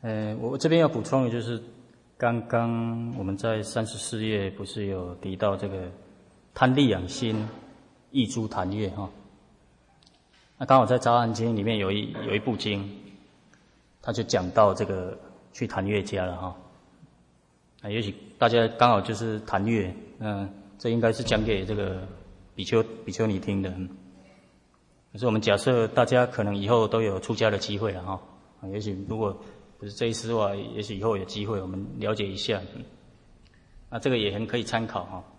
我这边要补充的就是，刚刚我们在34页不是有提到这个贪利养心，益诸檀越哈。那刚好在《杂含经》里面有一部经，他就讲到这个去檀越家了哈。也许大家刚好就是檀越，这应该是讲给这个比丘尼听的。可是我们假设大家可能以后都有出家的机会了哈，也许如果不是这一次的话，也许以后有机会我们了解一下。那这个也很可以参考哈。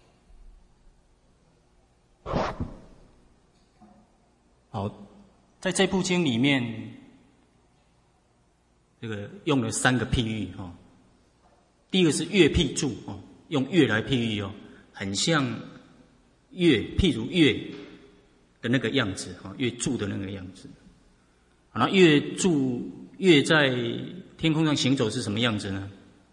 好，在这部经里面，这个用了3个譬喻哈。第一个是月譬注哦，用月来譬喻哦，很像月，譬如月的那个样子哈，月柱的那个样子。好，那月在天空上行走是什么样子呢？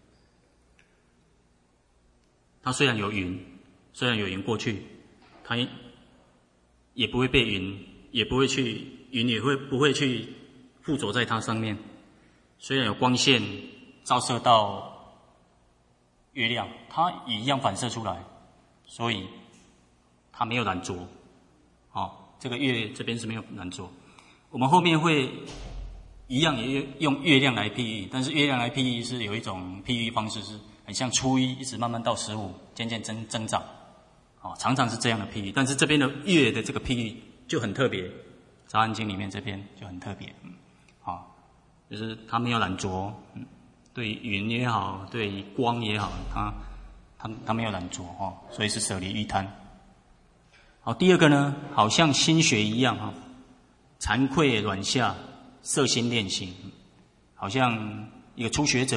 它虽然有云过去，它也不会被云，也不会去云，不会去附着在它上面。虽然有光线照射到月亮，它也一样反射出来，所以它没有染着。这个月这边是没有染着。我们后面会一样也用月亮来譬喻，但是月亮来譬喻是有一种譬喻方式，是很像初一一直慢慢到15，渐渐增长。常常是这样的譬喻，但是这边的月的这个譬喻就很特别，《杂含经》里面这边就很特别。就是它没有染着，对云也好，对光也好，它没有染着所以是舍离欲贪。好，第二个呢，好像心学一样惭愧软下，摄心练行，好像一个初学者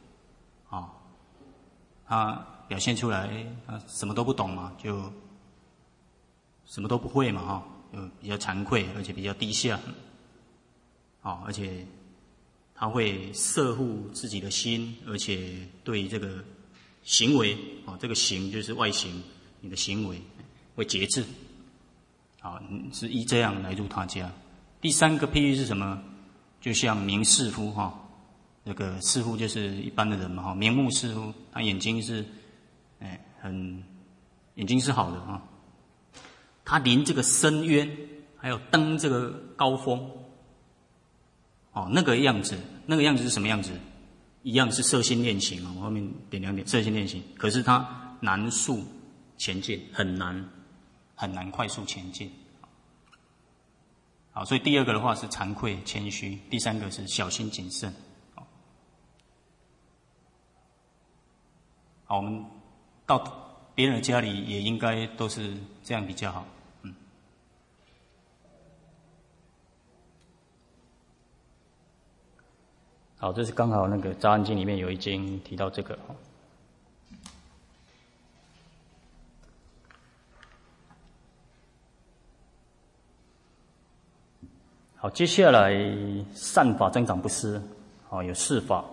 他表现出来他什么都不懂嘛，就什么都不会嘛就比较惭愧，而且比较低下而且他会摄护自己的心，而且对这个行为这个行就是外形，你的行为会节制是依这样来入他家。第3个譬喻是什么？就像明士夫那个士夫就是一般的人嘛明目士夫，他眼睛是眼睛是好的他临这个深渊，还有登这个高峰那个样子是什么样子？一样是摄心练行我后面点2点摄心练行，可是他难速前进，很难快速前进。好，所以第2个的话是惭愧谦虚，第3个是小心谨慎。好，我们到别人的家里也应该都是这样比较好。好，这是刚好那个《杂含经》里面有一经提到这个好，接下来善法增长不失有4法。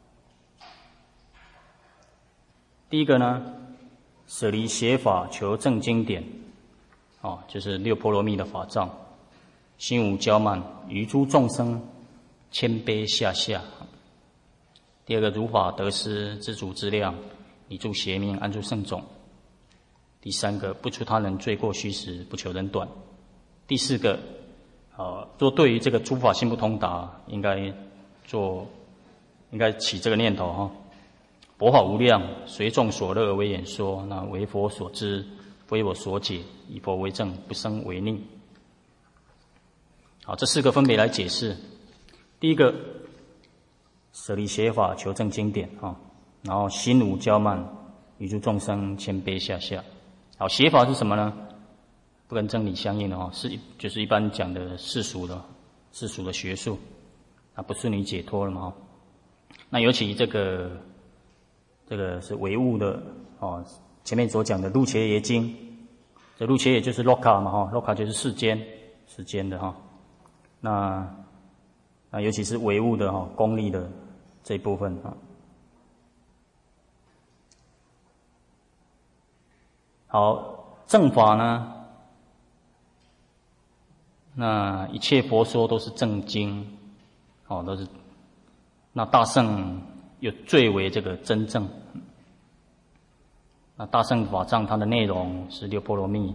第一个呢，舍离邪法，求证经典就是6波罗蜜的法藏，心无骄慢，于诸众生谦卑下下。第2个，如法得失，知足之量，以助邪命，安住圣种。第3个，不出他人罪过虚实，不求人短。第4个，若对于这个诸法心不通达，应该起这个念头佛法无量，随众所乐而为演说，那为佛所知，不为我所解，以佛为证，不生违逆。好，这4个分别来解释。第一个，舍离邪法，求证经典然后心无骄慢，于诸众生谦卑下下。好，邪法是什么呢？不跟真理相应的就是一般讲的世俗的学术，不顺理解脱了嘛那尤其这个是唯物的前面所讲的入伽耶经，这入伽耶就是 loka 嘛loka 就是世间的那尤其是唯物的功利的这一部分好，正法呢，那一切佛说都是正经都是那大乘又最为这个真正。那大乘法藏它的内容是六波罗蜜，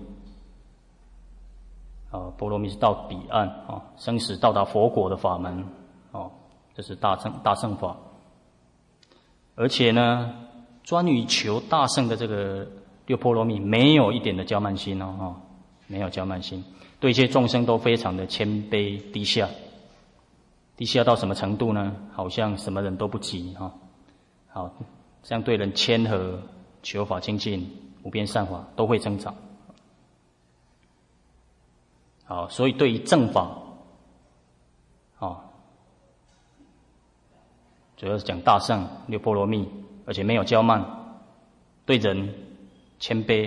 波罗蜜是到彼岸生死到达佛果的法门这是大乘法。而且呢，专于求大乘的这个六波罗蜜，没有一点的骄慢心没有骄慢心，对一切众生都非常的谦卑低下。低下到什么程度呢？好像什么人都不及好，这样对人谦和，求法精进，无边善法都会增长。好，所以对于正法主要是讲大乘六波罗蜜，而且没有骄慢，对人谦卑。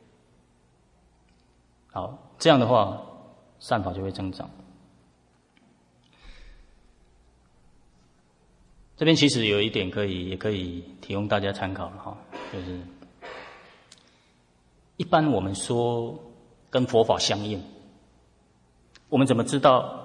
好，这样的话善法就会增长。这边其实有一点也可以提供大家参考了就是一般我们说跟佛法相应，我们怎么知道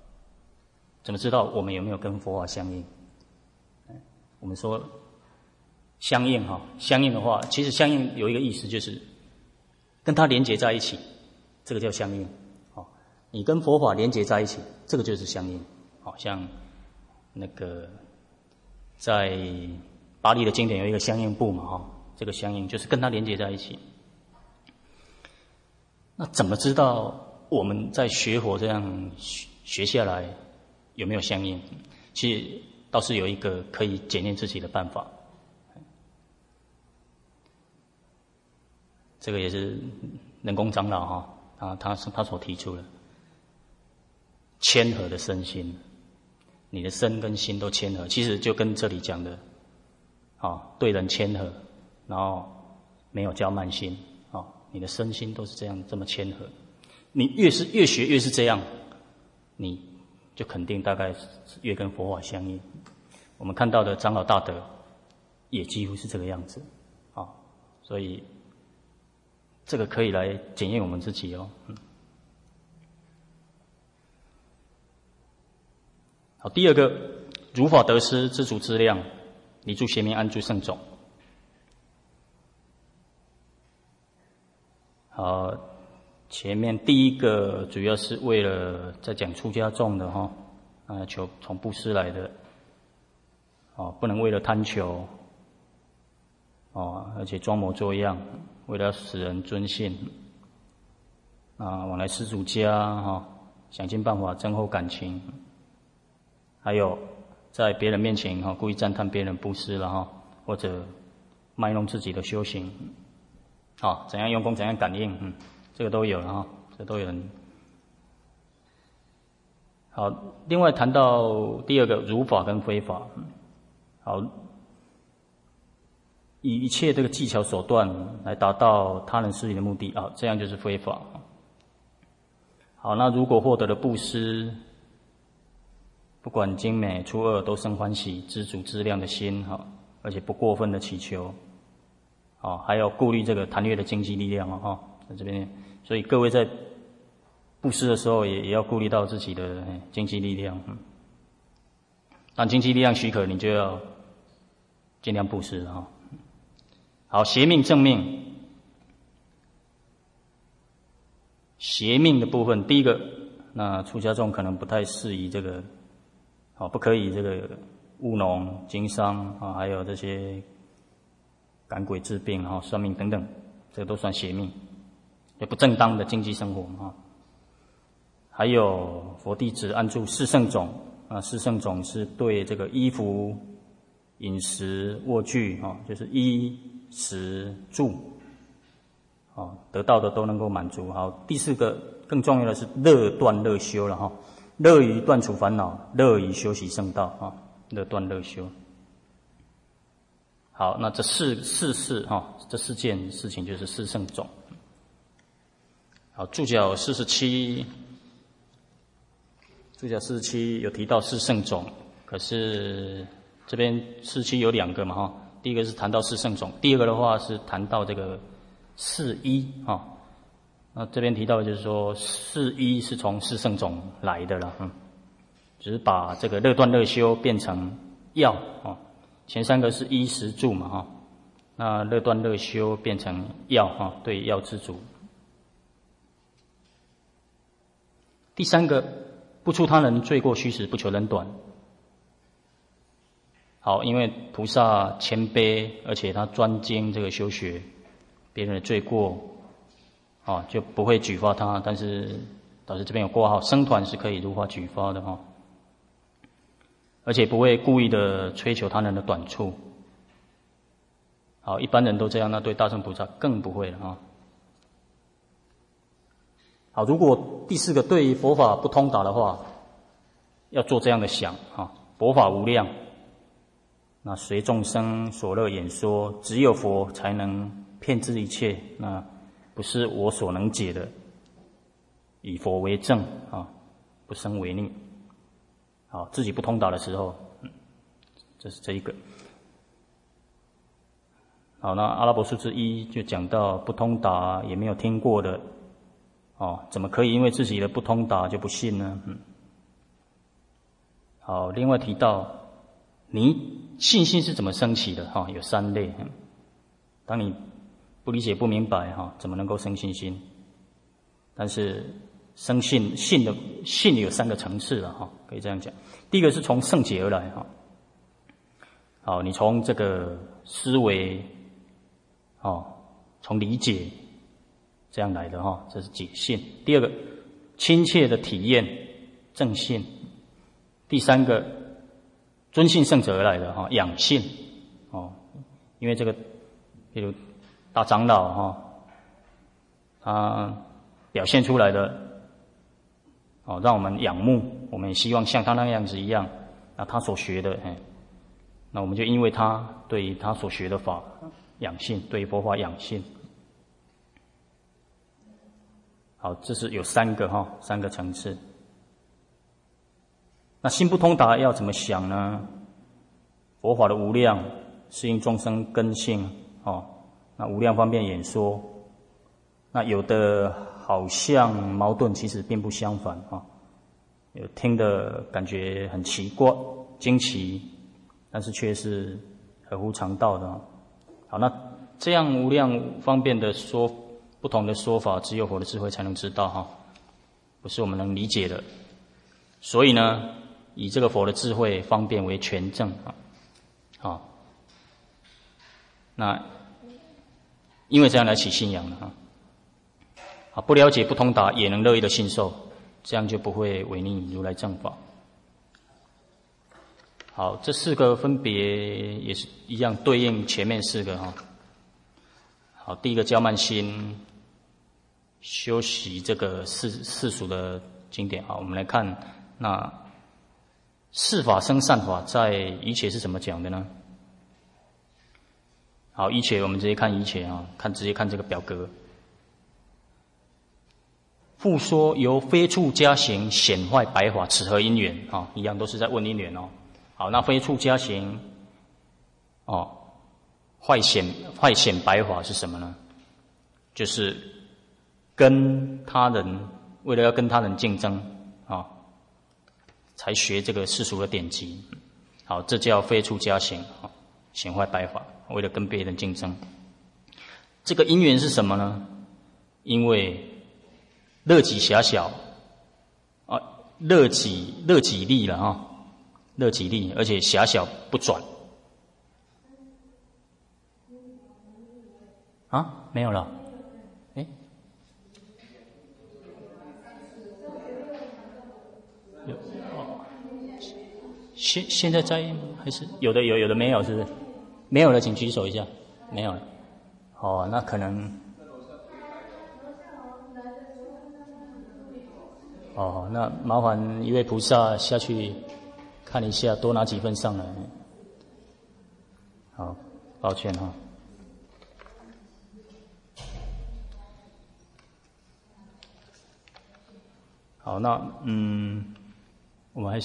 我们有没有跟佛法相应？我们说相应相应的话，其实相应有一个意思，就是跟它连结在一起，这个叫相应。你跟佛法连结在一起，这个就是相应。像那个在巴黎的经典有一个相应部嘛这个相应就是跟它连结在一起。那怎么知道我们在学佛这样学下来有没有相应？其实倒是有一个可以检验自己的办法。这个也是人工长老他所提出的谦和的身心。你的身跟心都谦和，其实就跟这里讲的对人谦和，然后没有骄慢心你的身心都是这么谦和。你越学越是这样，你就肯定大概越跟佛法相应。我们看到的长老大德也几乎是这个样子所以这个可以来检验我们自己好，第二个，如法得失，知足知量，离诸邪命，安住圣种。好，前面第一个主要是为了在讲出家众的求从布施来的不能为了贪求而且装模作样，为了使人尊信往来施主家想尽办法增厚感情。还有在别人面前故意赞叹别人布施了或者卖弄自己的修行怎样用功怎样感应这个都有了这都有人。好，另外谈到第二个如法跟非法。好，以一切这个技巧手段来达到他人施礼的目的这样就是非法。好，那如果获得了布施，不管精美粗恶都生欢喜，知足知量的心而且不过分的祈求还要顾虑这个贪劣的经济力量在这边，所以各位在布施的时候也要顾虑到自己的经济力量当经济力量许可，你就要尽量布施好，邪命正命。邪命的部分，第一个，那出家众可能不太适宜这个不可以这个务农、经商还有这些赶鬼治病算命等等，这个都算邪命，也不正当的经济生活还有佛弟子安住四圣种四圣种是对这个衣服、饮食、卧具就是衣食住得到的都能够满足。好，第四个更重要的是乐断乐修了乐于断除烦恼，乐于修习圣道乐断乐修。好，那这四事这四件事情就是四圣种。好，注脚47有提到四圣种，可是这边47有两个嘛第一个是谈到四圣种，第二个的话是谈到这个四依那这边提到的就是说四依是从四圣种来的了只是把这个乐断乐修变成要啊，前三个是衣食住嘛哈，那乐断乐修变成要哈，对要知足。第三个，不出他人罪过虚实，不求人短。好，因为菩萨谦卑，而且他专精这个修学别人的罪过，啊，就不会举发他。但是导师这边有挂号，僧团是可以如法举发的哈，而且不会故意的追求他人的短处。好，一般人都这样，那对大乘菩萨更不会了啊。好，如果第四个对佛法不通达的话，要做这样的想啊，佛法无量。那随众生所乐演说，只有佛才能遍知一切，那不是我所能解的。以佛为证啊，不生违逆。好，自己不通达的时候，这是这一个。好，那阿拉伯数字1就讲到不通达也没有听过的，哦，怎么可以因为自己的不通达就不信呢？好，另外提到你信心是怎么升起的？哈，有3类。当你不理解、不明白，哈，怎么能够生信心？但是生信的有3个层次了，哈，可以这样讲。第一个是从圣解而来，哈。好，你从这个思维，哦，从理解这样来的，哈，这是解信。第二个，亲切的体验，正信。第三个，尊信圣者而来的哈，养信哦，因为这个，比如大长老哈，他表现出来的哦，让我们仰慕，我们也希望像他那样子一样。那他所学的，那我们就因为他对于他所学的法养信，对于佛法养信。好，这是有3个层次。那心不通达要怎么想呢？佛法的无量适应众生根性哦，那无量方便演说，那有的好像矛盾，其实并不相反啊。有听的感觉很奇怪、惊奇，但是却是合乎常道的。好，那这样无量方便的不同的说法，只有佛的智慧才能知道哈，不是我们能理解的。所以呢，以这个佛的智慧方便为权证啊。好，那因为这样来起信仰了哈。好，不了解不通达也能乐意的信受，这样就不会违逆如来正法。好，这4个分别也是一样对应前面4个哈。好，第一个骄慢心，修习这个世俗的经典。好，我们来看那是法生善法，在一切是怎么讲的呢？好，一切我们直接看一切啊，直接看这个表格。复说由非处加行显坏白法，此何因缘？啊，一样都是在问因缘哦。好，那非处加行，哦，坏显白法是什么呢？就是跟他人为了要跟他人竞争啊，才学这个世俗的典籍。好，这叫非处加行，显坏白法，为了跟别人竞争。这个因缘是什么呢？因为乐己狭小啊，乐己利了啊，乐己利，而且狭小不转。啊，没有了，有哦，现在在还是有的有的没有，是不是？没有了，请举手一下。没有了。哦，那可能。哦，那麻烦一位菩萨下去看一下，多拿几份上来。好，抱歉哈。好，那我们还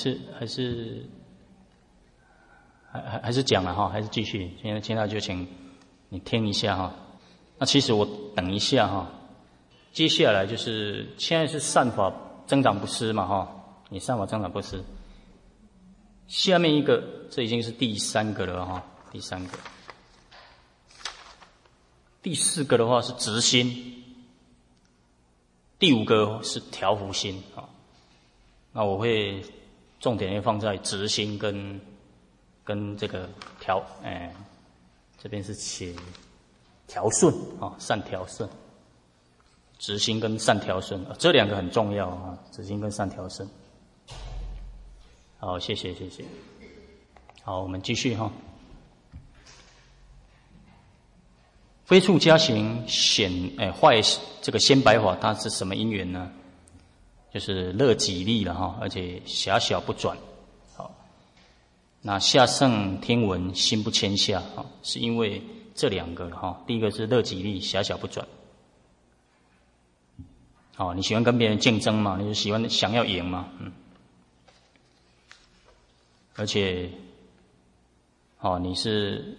是讲了哈，还是继续。现在就请你听一下哈。那其实我等一下哈，接下来就是现在是善法增长不失嘛哈，你善法增长不失。 下面一个，这已经是第3个了哈，第3个。第4个的话是直心，第5个是调伏心啊。那我会重点会放在直心跟这个这边是写调顺啊，善调顺。直心跟善调顺，这2个很重要啊，直心跟善调顺。好，谢谢。好，我们继续哈。非处加行坏这个仙白法，它是什么因缘呢？就是乐己利了哈，而且狭小不转。好，那下圣天文心不迁下啊，是因为这2个哈。第一个是乐己利，狭小不转。好，你喜欢跟别人竞争嘛？你就想要赢嘛？而且，你是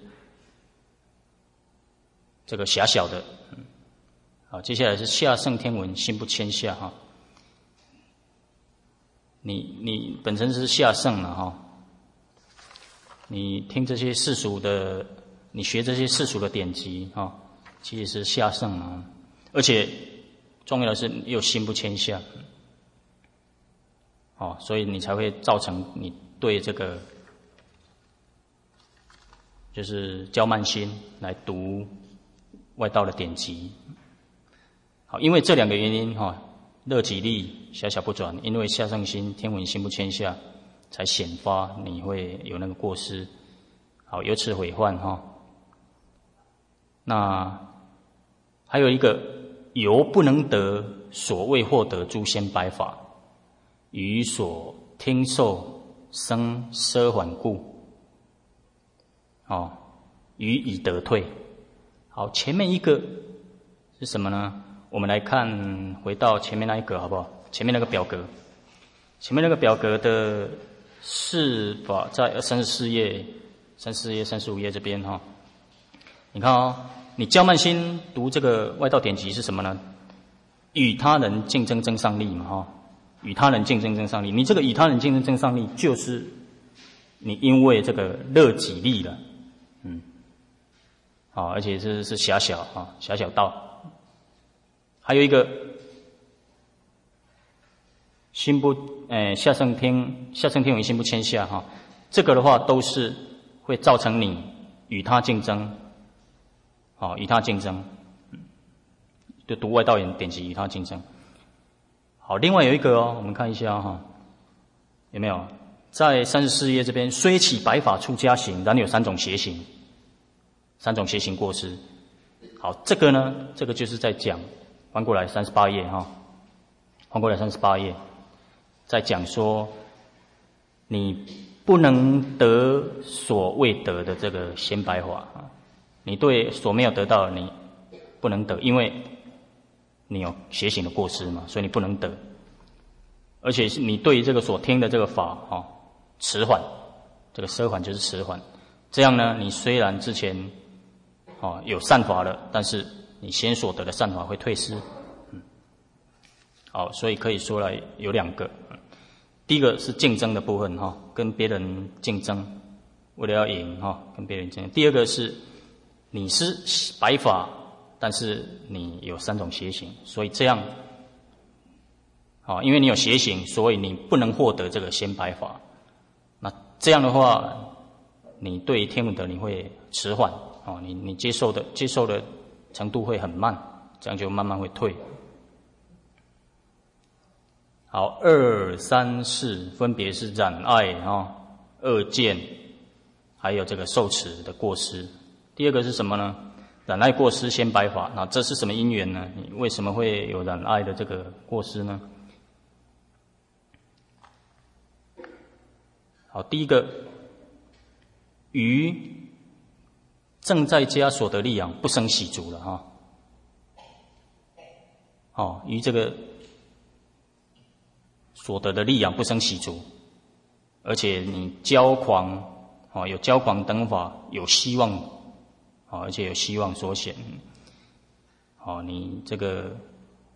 这个狭小的，好，接下来是下圣天文，心不迁下哈。你本身是下圣了哈，你听这些世俗的，你学这些世俗的典籍哈，其实是下圣了，而且重要的是又心不迁下，所以你才会造成你对这个就是骄慢心来读外道的典籍。好，因为这2个原因哈，乐己利，狭小不转，因为下圣心天文心不迁下，才显发你会有那个过失。好，由此毁患哈。那还有一个，由不能得所谓获得诸仙白法，于所听受生奢缓故，于以得退。好，前面一个是什么呢？我们来看，回到前面那一个好不好？前面那个表格，前面那个表格的释法在34页、35页这边哈。你看你骄慢心读这个外道典籍是什么呢？与他人竞争增上力嘛哈，与他人竞争增上力。你这个与他人竞争增上力，就是你因为这个乐己利了，而且是狭小啊，狭小道。还有一个心不下圣天文心不迁下哈，这个的话都是会造成你与他竞争，与他竞争，就读外道典籍与他竞争。好，另外有一个我们看一下哈，有没有在34页这边，虽起白法出家行，然有3种邪行，3种邪行过失。好，这个呢，这个就是在讲。翻过来38页哈，翻过来38页，在讲说你不能得所未得的这个仙白法啊，你对所没有得到你不能得，因为你有邪行的过失嘛，所以你不能得。而且你对这个所听的这个法迟缓，这个奢缓就是迟缓。这样呢，你虽然之前有善法了，但是你先所得的善法会退失。好，所以可以说来有2个。第一个是竞争的部分跟别人竞争，为了要赢跟别人竞争。第二个是你是白法，但是你有3种邪行，所以这样因为你有邪行，所以你不能获得这个仙白法。那这样的话，你对天文德你会迟缓你接受的程度会很慢，这样就慢慢会退。好，2、3、4分别是染爱恶见，还有这个受持的过失。第二个是什么呢？染爱过失先白法。那这是什么因缘呢？你为什么会有染爱的这个过失呢？好，第一个，于正在家所得利养不生喜足了于这个所得的利养不生喜足，而且你骄狂有骄狂等法，有希望而且有希望所显你这个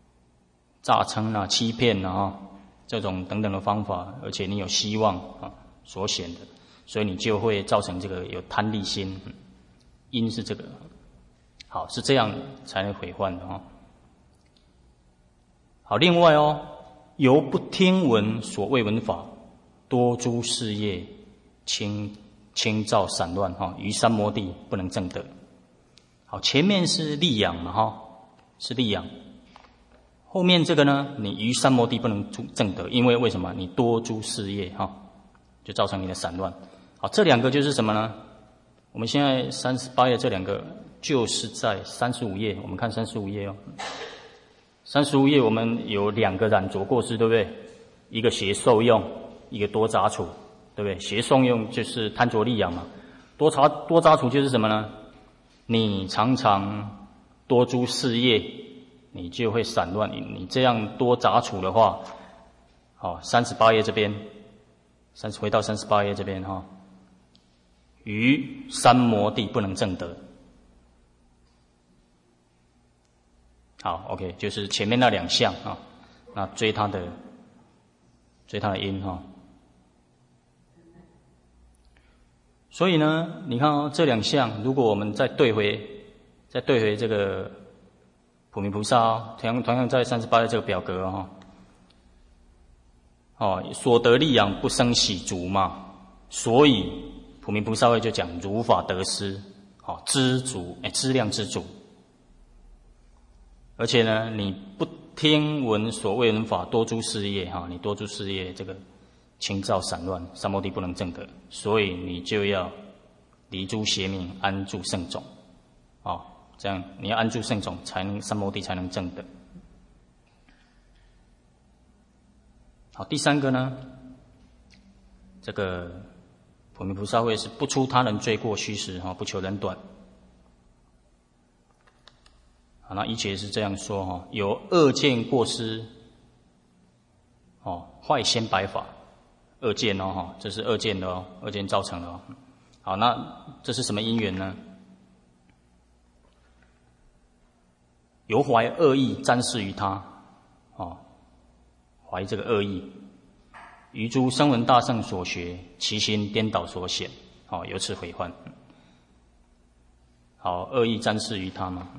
诈称欺骗这种等等的方法，而且你有希望所显的，所以你就会造成这个有贪利心。因是这个，好，是这样才能毁患的哈。好，另外哦，由不听闻所谓闻法，多诸事业轻躁散乱哈，于三摩地不能证得。好，前面是利养嘛哈，是利养。后面这个呢，你于三摩地不能证得，因为为什么？你多诸事业哈，就造成你的散乱。好，这两个就是什么呢？我们现在38页这两个就是在35页，我们看35页哦。35页我们有两个染着过失，对不对？一个邪受用，一个多杂处，对不对？邪受用就是贪着利养嘛，多杂处就是什么呢？你常常多诸事业，你就会散乱。你这样多杂处的话，好，38页这边，回到38页这边哈，于三摩地不能证得。好 ，OK， 就是前面那两项啊，那追他的因哈。所以呢，你看哦，这两项，如果我们再对回这个普明菩萨哦，同样在38的这个表格哦，所得利养不生喜足嘛，所以普明菩萨会就讲如法得失，知足，知量知足。而且呢，你不听闻所谓闻法，多诸事业哈，你多诸事业这个轻躁散乱，三摩地不能证得，所以你就要离诸邪命，安住圣种，这样你要安住圣种，才能三摩地才能证得。好，第三个呢，这个普明菩萨会是不出他人罪过虚实不求人短。好，那一切是这样说哈，有恶见过失，坏先白法，恶见哦这是恶见的哦，恶见造成的哦。好，那这是什么因缘呢？有怀恶意沾饰于他，怀这个恶意，于诸声闻大圣所学，其心颠倒所显，由此毁患。好，恶意沾饰于他嘛。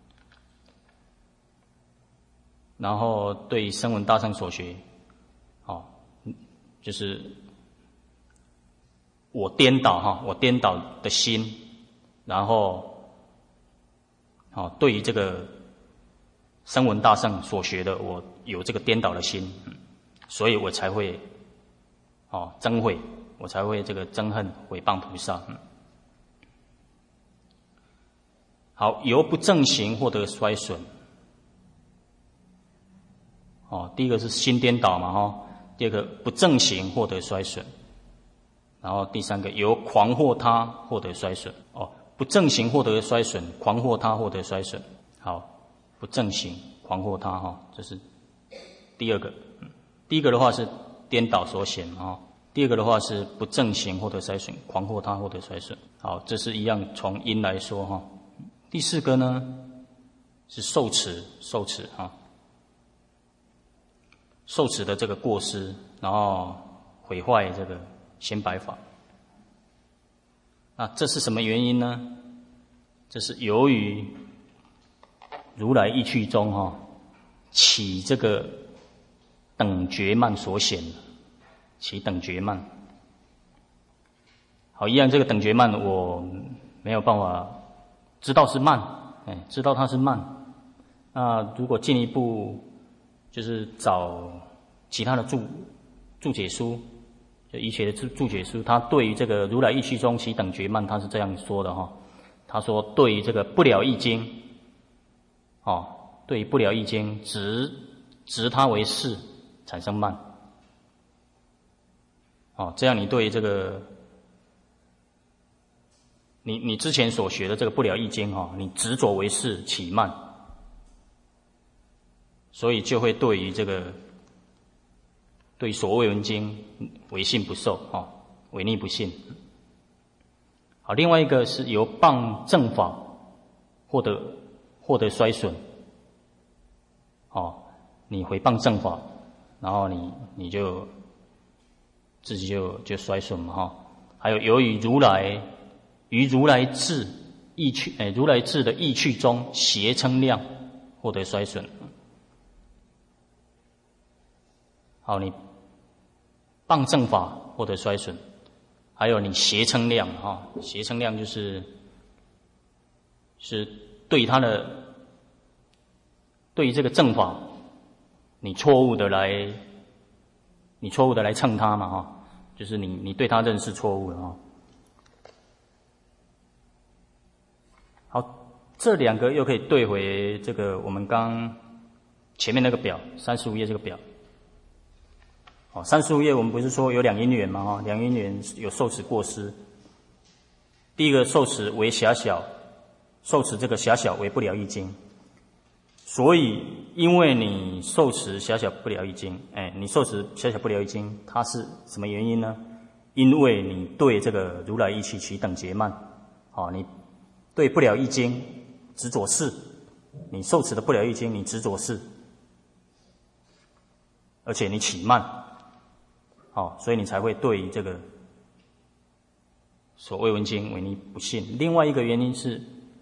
然后对声闻大圣所学，就是我颠倒的心，然后对于这个声闻大圣所学的，我有这个颠倒的心，所以我才会憎悔，我才会这个憎恨毁谤菩萨。好，由不正行获得衰损。第一个是心颠倒嘛第二个不正行获得衰损，然后第三个由狂惑他获得衰损。不正行获得衰损，狂惑他获得衰损。好，不正行狂惑他这是第二个。第一个的话是颠倒所显第二个的话是不正行获得衰损，狂惑他获得衰损。好，这是一样从因来说第四个呢是受持受持的这个过失，然后毁坏这个先白法。那这是什么原因呢？这是由于如来意趣中起这个等觉慢所显，起等觉慢。好，一样这个等觉慢我没有办法知道是慢，知道它是慢。那如果进一步就是找其他的注解书，就一切的注解书，他对于这个如来意趣中起等觉慢，他是这样说的他说对于这个不了义经，对于不了义经执它为是产生慢。这样你对于这个你之前所学的这个不了义经你执着为是起慢。所以就会对于这个对所谓闻经违信不受违逆不信。好，另外一个是由谤正法获得衰损。你毁谤正法，然后你就自己就衰损嘛哈。还有由于如来智意趣，如来智的意趣中邪称量获得衰损。好，你谤正法获得衰损，还有你邪称量哈，邪称量是对于这个正法，你错误的来称它嘛哈，就是你对它认识错误了哈。好，这两个又可以对回这个我们刚前面那个表35页这个表。哦，35页我们不是说有两因缘嘛哈，两因缘有受持过失。第一个受持为狭小，受持这个狭小为不了义经。所以因为你受持狭小不了义经，你受持狭小不了义经，它是什么原因呢？因为你对这个如来意气取等觉慢，你对不了义经执着事，你受持的不了义经你执着事，而且你起慢。所以你才会对于这个所谓闻经为你不信。另外一个原因是，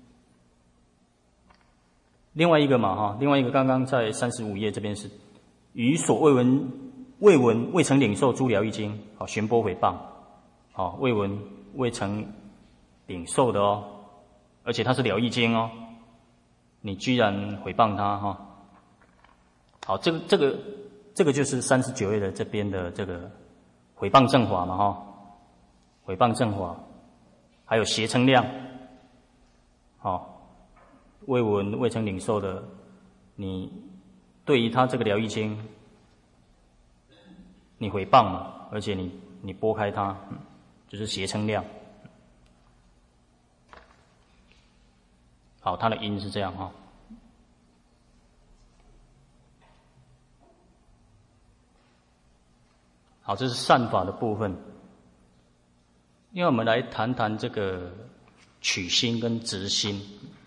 另外一个刚刚在35页这边是于所未闻未曾领受诸了义经，旋波诽谤，未闻未曾领受的哦，而且它是了义经哦，你居然诽谤它哈。好，这个就是39页的这边的这个诽谤正法嘛哈，诽谤正法，还有邪称量，未闻未曾领受的，你对于他这个了义经，你诽谤嘛，而且你拨开它，就是邪称量。好，它的因是这样哈。好，这是善法的部分。因为我们来谈谈这个取心跟执心。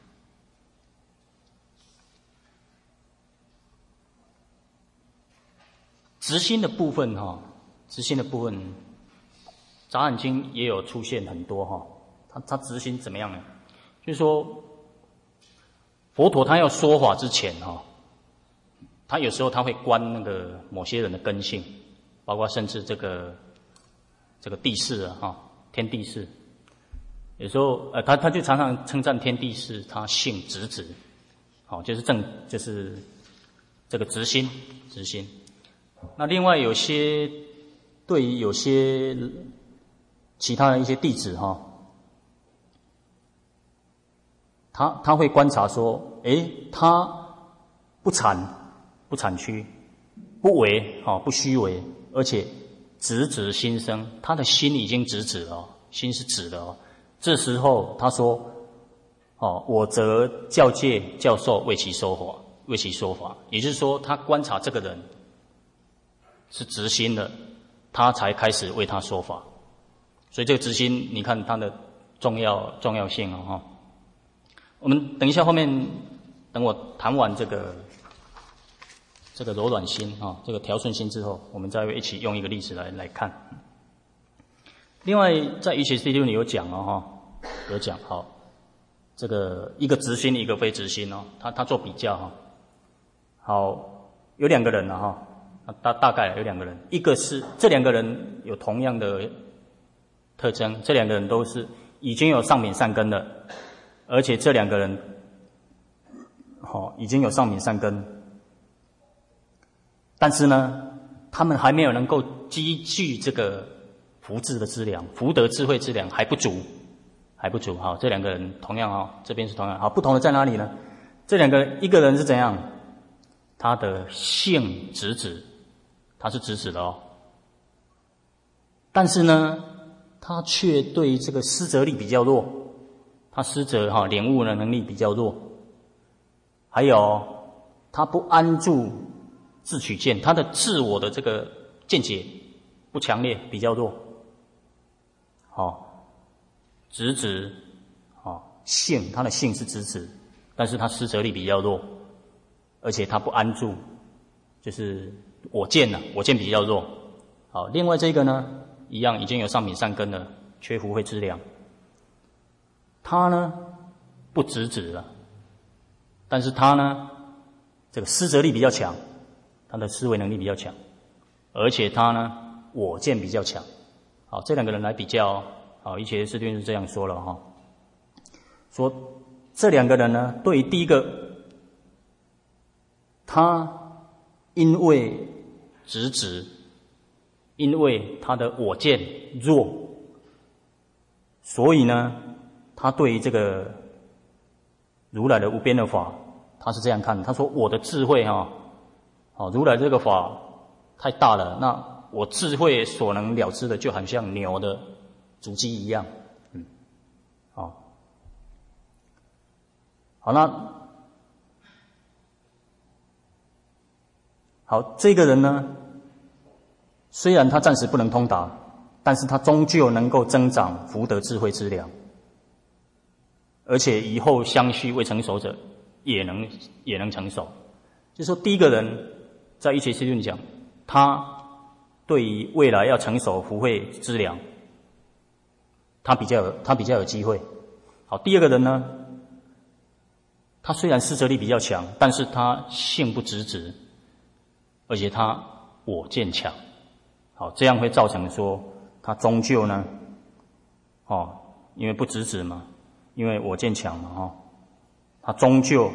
执心的部分执心的部分，杂染经也有出现很多它执心怎么样呢？就是说，佛陀他要说法之前他有时候他会观那个某些人的根性。包括甚至这个地势天地势，有时候他就常常称赞天地势，他性直直，就是这个直心。那另外对于有些其他的一些弟子他会观察说，他不谄曲，不为不虚为。而且直直心生，他的心已经直直了，心是直的哦。这时候他说：“我则教戒教授为其说法。”也就是说，他观察这个人是直心的，他才开始为他说法。所以这个直心，你看它的重要性哦。我们等一下后面，等我谈完这个柔软心这个调顺心之后，我们再一起用一个例子来看。另外，在瑜伽师地论里有讲有讲这个一个直心，一个非直心他做比较好，有两个人大概有两个人，一个是这两个人有同样的特征，这两个人都是已经有上品善根的，而且这两个人已经有上品善根。但是呢，他们还没有能够积聚这个福智的资粮，福德智慧资粮还不足。这两个人同样这边是同样不同的在哪里呢？这两个人，一个人是怎样？他的性直直，他是直直的但是呢，他却对这个思则力比较弱，他思则领悟的能力比较弱，还有他不安住自取见，他的自我的这个见解不强烈，比较弱。直直性，他的性是直直，但是他思则力比较弱，而且他不安住，就是我见比较弱好，另外这个呢，一样已经有上品善根了，缺福慧之粮。他呢不直指了，但是他呢这个思择力比较强，他的思维能力比较强，而且他呢我见比较强。好，这两个人来比较，好，一切师弟是这样说了哈，说这两个人呢，对于第一个，他因为直指，因为他的我见弱，所以呢，他对于这个如来的无边的法，他是这样看的。他说：“我的智慧哈，如来这个法太大了，那我智慧所能了知的，就好像牛的足迹一样。”好，那好，这个人呢，虽然他暂时不能通达，但是他终究能够增长福德智慧之粮，而且以后相续未成熟者也能成熟。就是说，第一个人在一切师论讲，他对于未来要成熟福慧之粮，他比较有机会。好，第二个人呢，他虽然思择力比较强，但是他性不直指，而且他我见强。好，这样会造成说他终究呢，因为不直指嘛，因为我见强嘛，他终究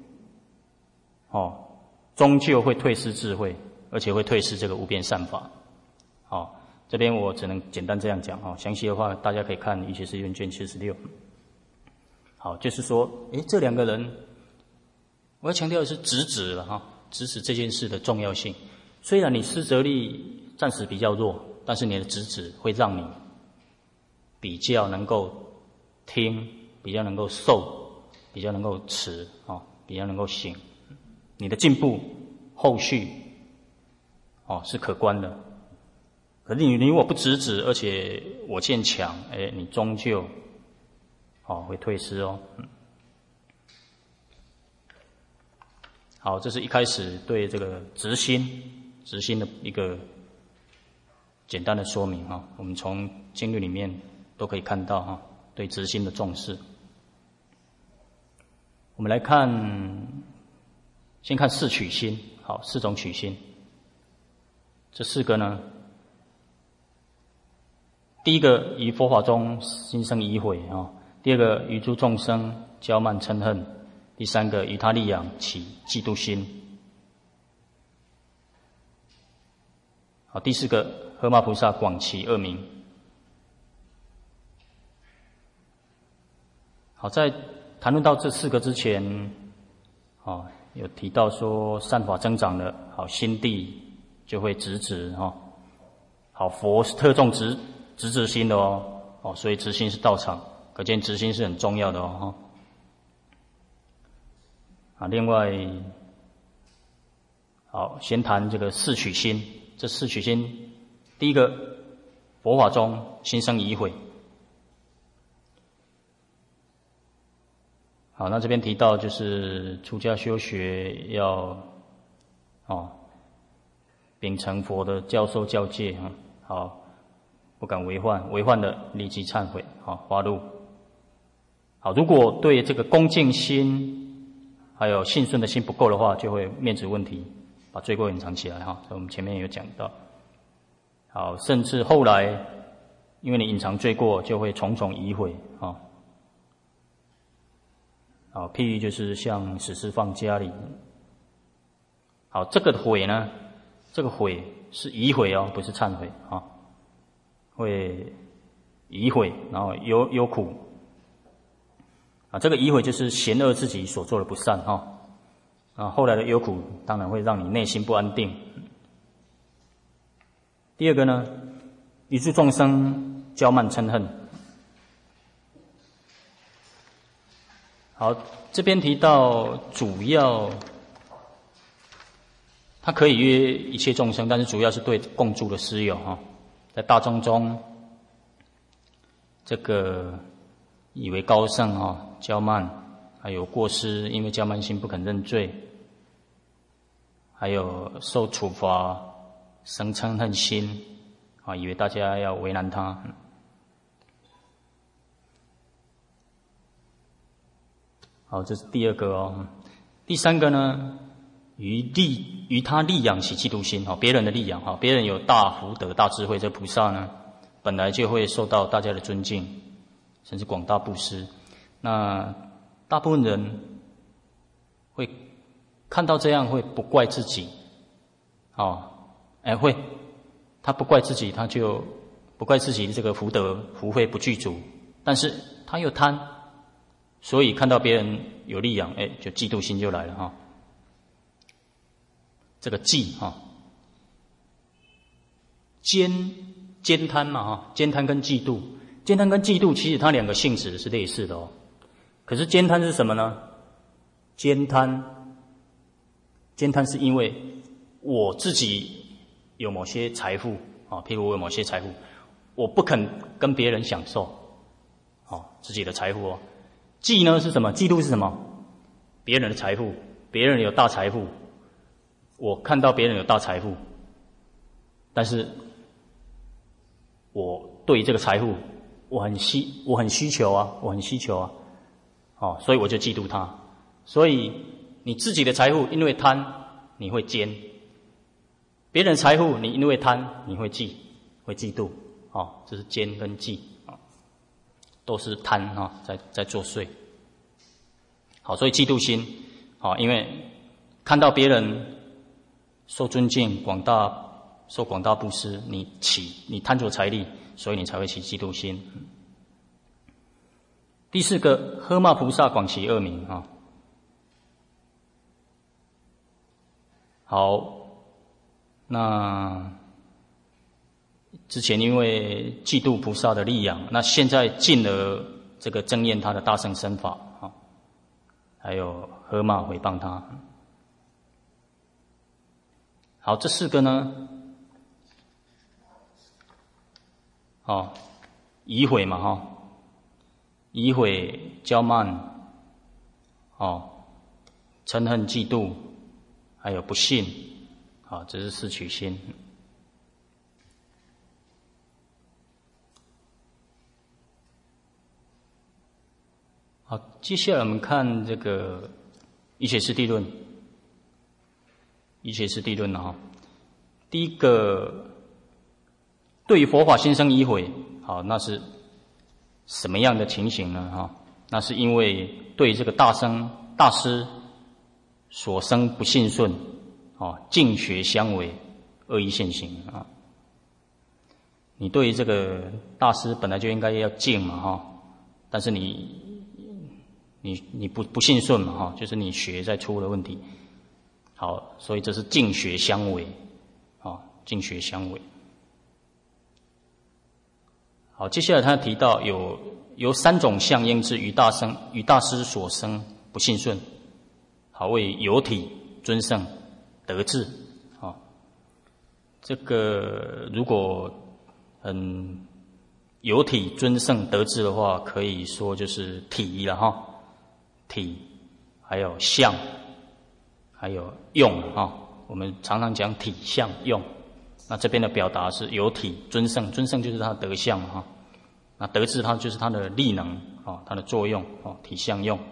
会退失智慧，而且会退失这个无边善法。好，这边我只能简单这样讲，详细的话大家可以看《瑜伽师论》卷76。好，就是说，这两个人，我要强调的是直指了哈，直指这件事的重要性。虽然你思择力暂时比较弱，但是你的直指会让你比较能够听，比较能够受，比较能够持，比较能够行。你的进步后续是可观的。可是你如果不直指，而且我见强，你终究会退失哦。好，这是一开始对这个直心的一个简单的说明哈。我们从经律里面都可以看到哈，对直心的重视。我们来看，先看四取心，好，四种取心。这四个呢，第一个于佛法中心生疑悔啊。第二个，于诸众生骄慢嗔恨；第三个，于他利养起嫉妒心；好，第四个，荷马菩萨广其恶名。好，在谈论到这四个之前，有提到说善法增长了，好，心地就会直指哈。好，佛是特重直指心的哦，所以直心是道场。可见直心是很重要的哦。另外，好，先谈这个四取心。这四取心，第一个，佛法中心生疑悔。好，那这边提到就是出家修学要秉承佛的教授教戒好，不敢违犯的立即忏悔，发露。好，如果对这个恭敬心还有信顺的心不够的话，就会面子问题，把罪过隐藏起来哈。这我们前面有讲到。好，甚至后来因为你隐藏罪过，就会重重疑悔好，譬喻就是像死尸放家里。好，这个悔呢，这个悔是疑悔不是忏悔会疑悔，然后忧苦。这个疑悔就是嫌恶自己所做的不善后来的忧苦当然会让你内心不安定。第二个呢，于诸众生骄慢嗔恨。好，这边提到主要，它可以约一切众生，但是主要是对共住的师友在大众中，这个以为高尚骄慢，还有过失，因为骄慢心不肯认罪，还有受处罚生嗔恨心， 啊，以为大家要为难他。好，这是第二个哦。第三个呢，于他利养起嫉妒心，别人的利养，别人有大福德、大智慧，这菩萨呢，本来就会受到大家的尊敬，甚至广大布施。那大部分人会看到这样，会不怪自己，会，他不怪自己，他就不怪自己的这个福德福慧不具足，但是他又贪，所以看到别人有利养，就嫉妒心就来了哈。这个嫉奸贪嘛哈，奸贪跟嫉妒，奸贪跟嫉妒其实它两个性质是类似的哦。可是奸贪是什么呢？奸贪是因为我自己有某些财富啊，譬如我有某些财富，我不肯跟别人享受，自己的财富哦。嫉呢是什么？嫉妒是什么？别人的财富，别人有大财富，我看到别人有大财富，但是我对这个财富我很需求啊，所以我就嫉妒他。所以你自己的财富因为贪你会奸，别人的财富你因为贪你会嫉妒，这是奸跟嫉，都是贪在作祟。好，所以嫉妒心，因为看到别人受尊敬、受广大布施，你贪着财力，所以你才会起嫉妒心。第四个，呵骂菩萨广其恶名啊。好，那之前因为嫉妒菩萨的利养，那现在进而这个憎厌他的大乘身法啊，还有呵骂毁谤他。好，这四个呢，疑毁嘛疑毁、骄慢，嗔恨、嫉妒，还有不信，这是四取心。好，接下来我们看这个一切师地论。一切师地论第一个，对于佛法心生疑毁，那是什么样的情形呢？那是因为对这个大师所生不信顺，净学相违，恶意现行啊。你对于这个大师本来就应该要敬嘛但是你不信顺嘛就是你学在出了问题。好，所以这是净学相违，净学相违。好，接下来他提到有三种相应之于大师所生不信顺，好，为有体、尊胜、德智。这个如果有体、尊胜、德智的话，可以说就是体了体，还有相，还有用我们常常讲体相用，那这边的表达是有体尊胜，尊胜就是它的德相那德智它就是它的力能它的作用体相用。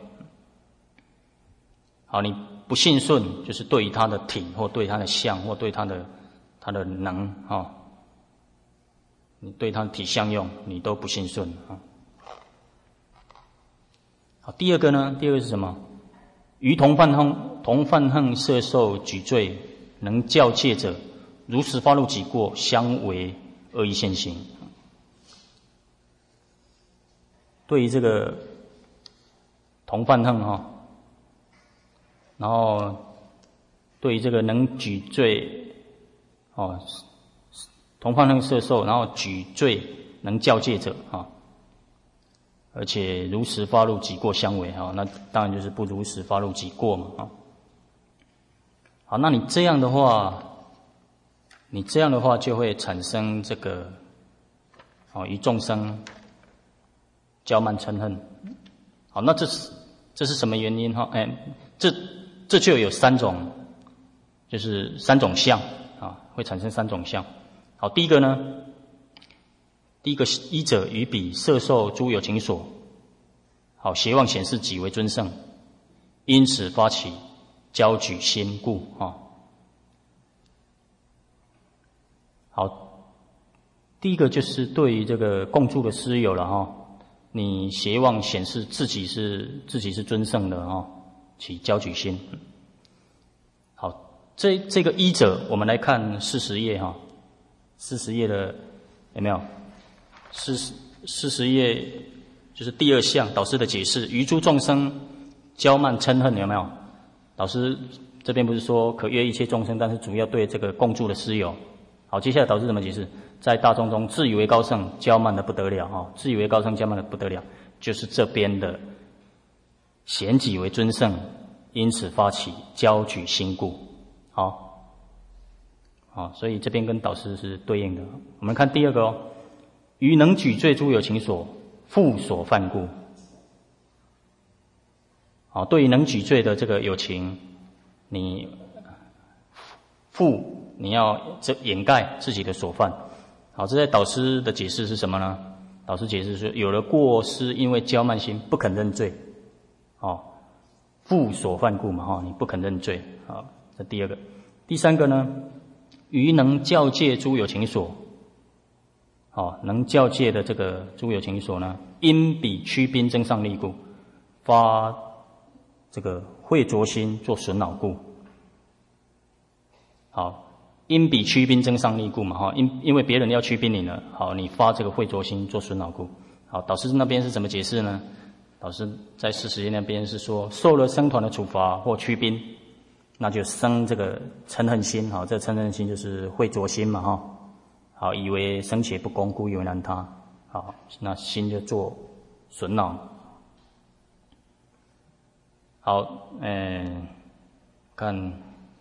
好，你不信顺，就是对于它的体或对它的相或对它的能你对它的体相用你都不信顺好，第二个是什么？于同犯横摄受举罪能教戒者，如实发露己过，相违恶意现行。对于这个同犯横然后对于这个能举罪同犯横摄受，然后举罪能教戒者而且如实发露己过相违那当然就是不如实发露己过嘛好，那你这样的话就会产生这个于众生骄慢嗔恨。好，那这是什么原因这就有三种，就是三种相会产生三种相。好，第一个呢， 第一个依者于彼摄受诸有情所，好，邪妄显示己为尊圣，因此发起骄举心故啊。好，第一个就是对于这个共住的师友了哈，你邪妄显示自己是尊圣的哈，起骄举心。好，这个依者，我们来看40页哈，40页的有没有？40页就是第2项导师的解释，于诸众生骄慢嗔恨有没有？导师这边不是说可悦一切众生，但是主要对这个共住的师友。好，接下来导师怎么解释？在大众中自以为高圣，骄慢的不得了哈，自以为高圣，骄慢的不得了，就是这边的显己为尊圣，因此发起骄举心故。好，所以这边跟导师是对应的。我们看第2个哦，于能举罪诸有情所，复所犯故。好，对于能举罪的这个有情，你要掩盖自己的所犯。好，这在导师的解释是什么呢？导师解释说，有了过失，因为骄慢心不肯认罪，复所犯故嘛，你不肯认罪。好，这第2个。第3个呢，于能教戒诸有情所，能教戒的这个诸有情所呢，因彼趋宾增上力故，发这个慧着心做损恼故。好，因彼趋宾增上力故嘛，因为别人要趋宾你了，好，你发这个慧着心做损恼故。好，导师那边是怎么解释呢？导师在40页那边是说，受了僧团的处罚或趋宾，那就生这个嗔恨心，这嗔恨心就是慧着心嘛，好，以为生且不公，故意为难他，好，那心就做损恼。好，看。